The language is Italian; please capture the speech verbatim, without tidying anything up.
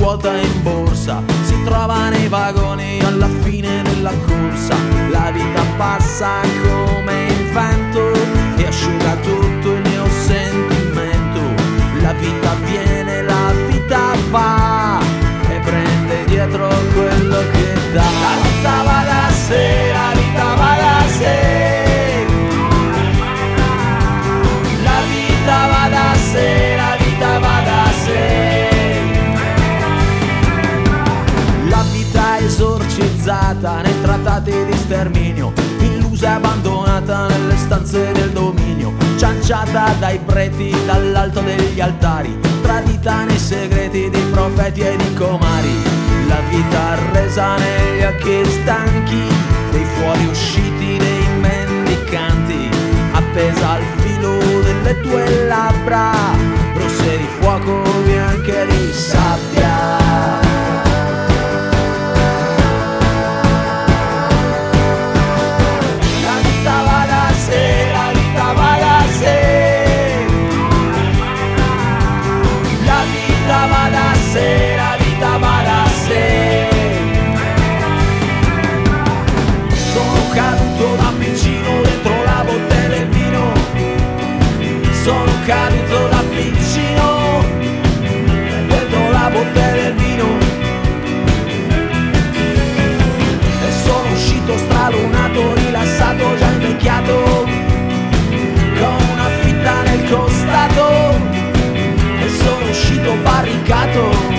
quota in borsa, si trova nei vagoni alla fine della corsa. La vita passa come il vento e asciuga tutto il mio sentimento. La vita viene, la vita va e prende dietro quello che dà. La vita va da sé, la vita va da sé. La vita va da sé, la vita va da sé. La vita è esorcizzata nei trattati di sterminio, illusa e abbandonata nelle stanze del dominio, cianciata dai preti dall'alto degli altari, tradita nei segreti dei profeti e di comari. La vita resa negli occhi stanchi dei fuoriusciti dei mendicanti, appesa al filo delle tue labbra, rosse di fuoco, bianche di sabbia. La vita va da sé. Sono caduto da piccino dentro la bottega del vino. Sono caduto da piccino dentro la bottega del vino. E sono uscito stralunato, rilassato, già invecchiato, con una fitta nel costato. E sono uscito barricato.